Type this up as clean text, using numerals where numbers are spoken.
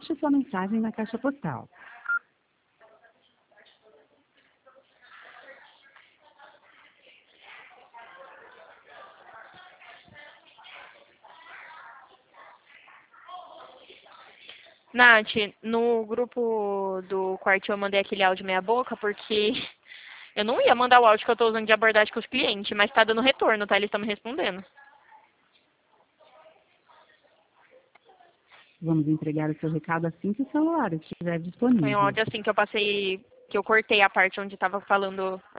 deixe sua mensagem na caixa postal. Nath, no grupo do quarto eu mandei aquele áudio meia boca porque eu não ia mandar o áudio que eu tô usando de abordagem com os clientes, mas tá dando retorno, tá? Eles estão me respondendo. Vamos entregar o seu recado assim que o celular estiver Foi um disponível. áudio assim que eu passei, que eu cortei a parte onde tava falando